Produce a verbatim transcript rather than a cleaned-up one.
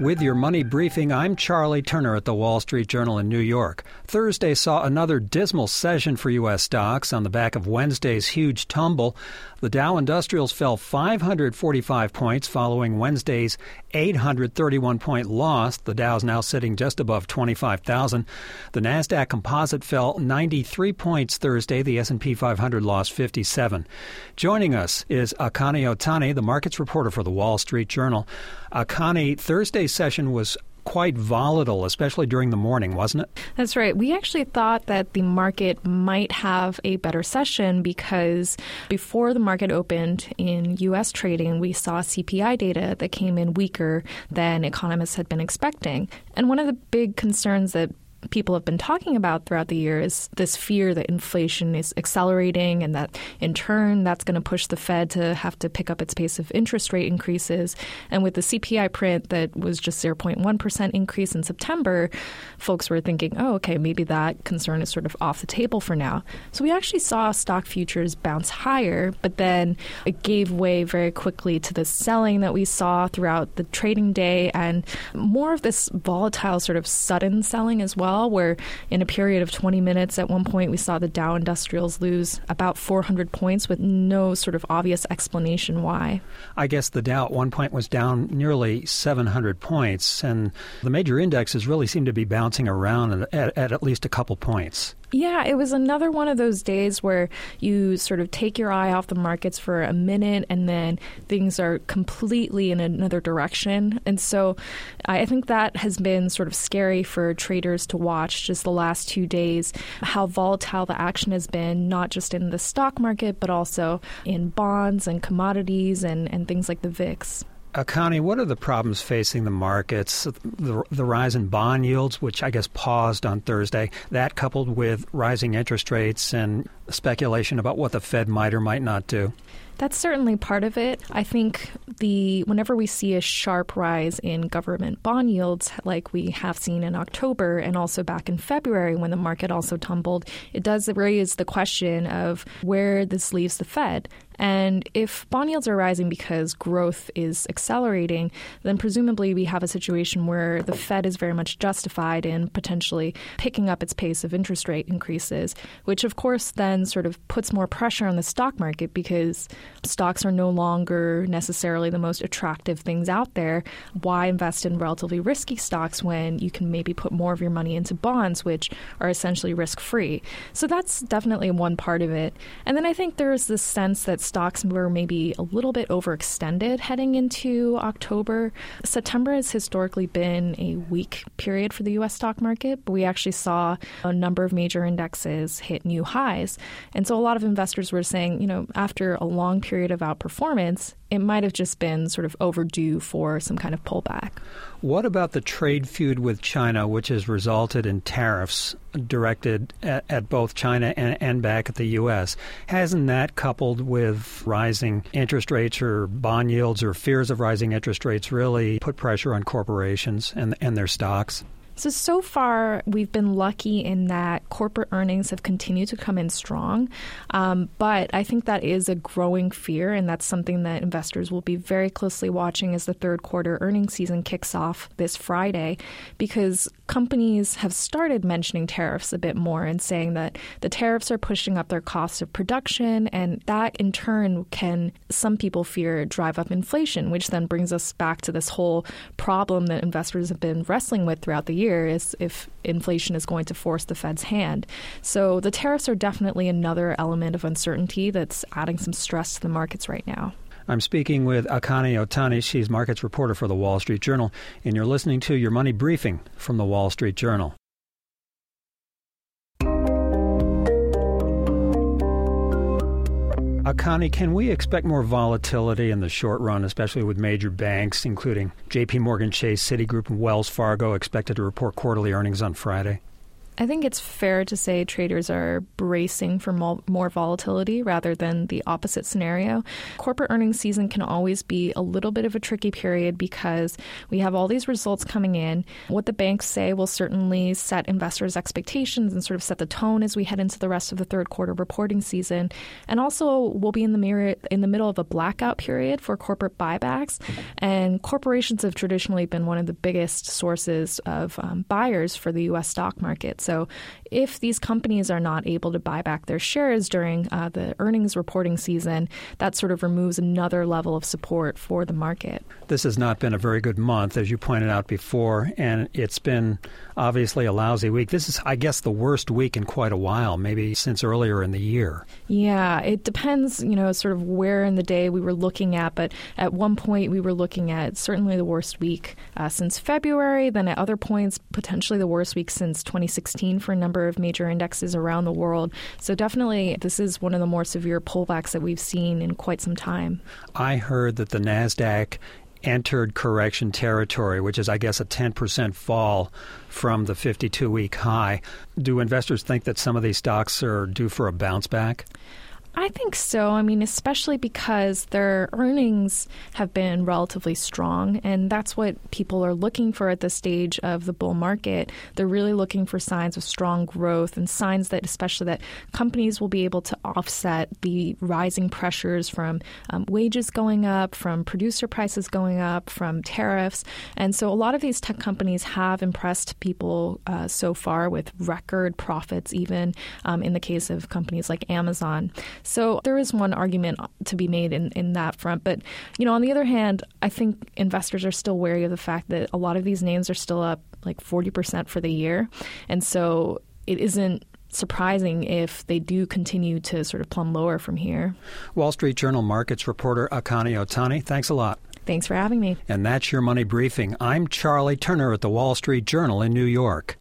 With your money briefing, I'm Charlie Turner at the Wall Street Journal in New York. Thursday saw another dismal session for U S stocks on the back of Wednesday's huge tumble. The Dow Industrials fell five hundred forty-five points following Wednesday's eight hundred thirty-one point loss. The Dow's now sitting just above twenty-five thousand. The Nasdaq Composite fell ninety-three points Thursday. The S and P five hundred lost fifty-seven. Joining us is Akane Otani, the markets reporter for the Wall Street Journal. Akane, Thursday's session was quite volatile, especially during the morning, wasn't it? That's right. We actually thought that the market might have a better session because before the market opened in U S trading, we saw C P I data that came in weaker than economists had been expecting. And one of the big concerns that people have been talking about throughout the year is this fear that inflation is accelerating and that in turn that's going to push the Fed to have to pick up its pace of interest rate increases. And with the C P I print that was just zero point one percent increase in September, folks were thinking, oh, okay, maybe that concern is sort of off the table for now. So we actually saw stock futures bounce higher, but then it gave way very quickly to the selling that we saw throughout the trading day and more of this volatile sort of sudden selling as well, where in a period of twenty minutes at one point we saw the Dow Industrials lose about four hundred points with no sort of obvious explanation why. I guess the Dow at one point was down nearly seven hundred points, and the major indexes really seem to be bouncing around at, at, at at least a couple points. Yeah, it was another one of those days where you sort of take your eye off the markets for a minute and then things are completely in another direction. And so I think that has been sort of scary for traders to watch just the last two days, how volatile the action has been, not just in the stock market, but also in bonds and commodities and, and things like the V I X. Akane, what are the problems facing the markets? The, the rise in bond yields, which I guess paused on Thursday, that coupled with rising interest rates and speculation about what the Fed might or might not do. That's certainly part of it. I think the whenever we see a sharp rise in government bond yields, like we have seen in October and also back in February when the market also tumbled, it does raise the question of where this leaves the Fed. And if bond yields are rising because growth is accelerating, then presumably we have a situation where the Fed is very much justified in potentially picking up its pace of interest rate increases, which of course then sort of puts more pressure on the stock market because stocks are no longer necessarily the most attractive things out there. Why invest in relatively risky stocks when you can maybe put more of your money into bonds, which are essentially risk-free? So that's definitely one part of it. And then I think there's this sense that stocks were maybe a little bit overextended heading into October. September has historically been a weak period for the U S stock market, but we actually saw a number of major indexes hit new highs. And so a lot of investors were saying, you know, after a long period of outperformance, it might have just been sort of overdue for some kind of pullback. What about the trade feud with China, which has resulted in tariffs directed at, at both China and, and back at the U S? Hasn't that, coupled with rising interest rates or bond yields or fears of rising interest rates, really put pressure on corporations and, and their stocks? So, so far, we've been lucky in that corporate earnings have continued to come in strong. Um, but I think that is a growing fear, and that's something that investors will be very closely watching as the third quarter earnings season kicks off this Friday, because companies have started mentioning tariffs a bit more and saying that the tariffs are pushing up their cost of production, and that in turn can, some people fear, drive up inflation, which then brings us back to this whole problem that investors have been wrestling with throughout the year, is if inflation is going to force the Fed's hand. So the tariffs are definitely another element of uncertainty that's adding some stress to the markets right now. I'm speaking with Akane Otani. She's markets reporter for the Wall Street Journal, and you're listening to Your Money Briefing from the Wall Street Journal. Akane, can we expect more volatility in the short run, especially with major banks, including J P Morgan Chase, Citigroup, and Wells Fargo, expected to report quarterly earnings on Friday? I think it's fair to say traders are bracing for more volatility rather than the opposite scenario. Corporate earnings season can always be a little bit of a tricky period because we have all these results coming in. What the banks say will certainly set investors' expectations and sort of set the tone as we head into the rest of the third quarter reporting season. And also, we'll be in the mirror, in the middle of a blackout period for corporate buybacks. And corporations have traditionally been one of the biggest sources of um, buyers for the U S stock market. So if these companies are not able to buy back their shares during uh, the earnings reporting season, that sort of removes another level of support for the market. This has not been a very good month, as you pointed out before, and it's been obviously a lousy week. This is, I guess, the worst week in quite a while, maybe since earlier in the year. Yeah, it depends, you know, sort of where in the day we were looking at, but at one point we were looking at certainly the worst week uh, since February, then at other points potentially the worst week since twenty sixteen for a number of major indexes around the world. So definitely this is one of the more severe pullbacks that we've seen in quite some time. I heard that the NASDAQ entered correction territory, which is, I guess, a ten percent fall from the fifty-two week high. Do investors think that some of these stocks are due for a bounce back? I think so. I mean, especially because their earnings have been relatively strong, and that's what people are looking for at this stage of the bull market. They're really looking for signs of strong growth and signs that especially that companies will be able to offset the rising pressures from um, wages going up, from producer prices going up, from tariffs. And so a lot of these tech companies have impressed people uh, so far with record profits, even um, in the case of companies like Amazon. So there is one argument to be made in, in that front. But, you know, on the other hand, I think investors are still wary of the fact that a lot of these names are still up like forty percent for the year. And so it isn't surprising if they do continue to sort of plumb lower from here. Wall Street Journal markets reporter Akani Otani, thanks a lot. Thanks for having me. And that's your Money Briefing. I'm Charlie Turner at the Wall Street Journal in New York.